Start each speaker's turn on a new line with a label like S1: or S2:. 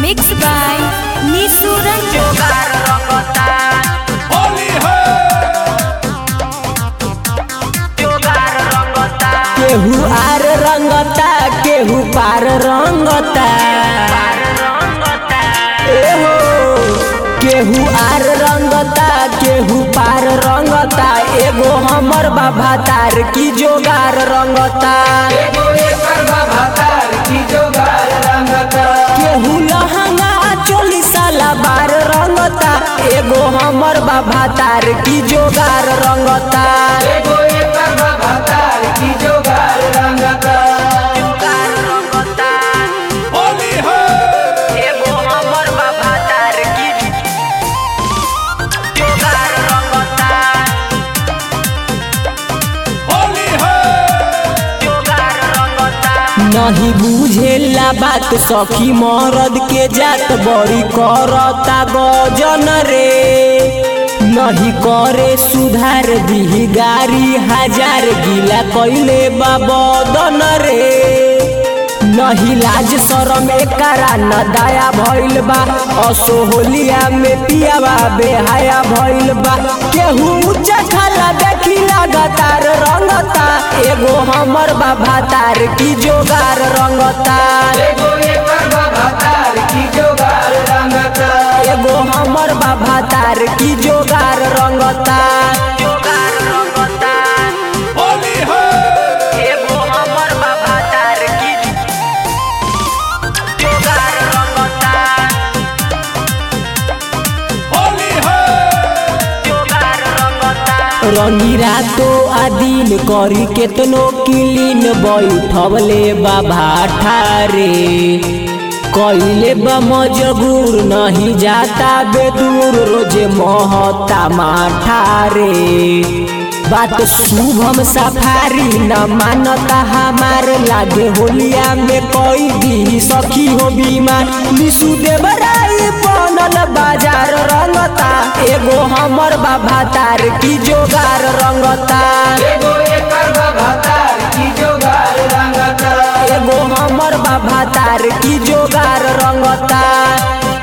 S1: Mixed by Nisu Ranjan.
S2: केहू आर रंगता केहू पार रंगता एहो केहू आर रंगता केहू पार रंगता एगो हमर बाबा तार की जोगार रंगता केहू लहंगा चोली साला बार रंगता एगो हमर बाबा तार की जोगार रंगता नहीं बुझेला बात सखी मरद के जात बड़ी करता गजन रे नहीं करे सुधार दी गारी हजार गिला कैले बाबदन रे नहीं लाज शरम एकरा न दाया भइल बा असोहलिया में पियावा बेहाया भइल बा केहू ऊंचा खाला देखी लगातार रंगता एगो हमर बाबा तार की जोगार रंगता एगो हमर बाबा तार की जोगार रंगता रंगी रातो आदिन करी केतनो किलीन बैठवले बाबा ठारे कैले बा मजबूर नहीं जाता बेदूर रोजे महता माठारे बात शुभम सफारी न मानता हमार लागे होलिया में कोई दी सखी हो बीमार निशु देवराई बनल बाजार रंगता एगो हमर बाबा तार की जोगार रंगता एगो हमर बाबा तार की जोगार रंगता।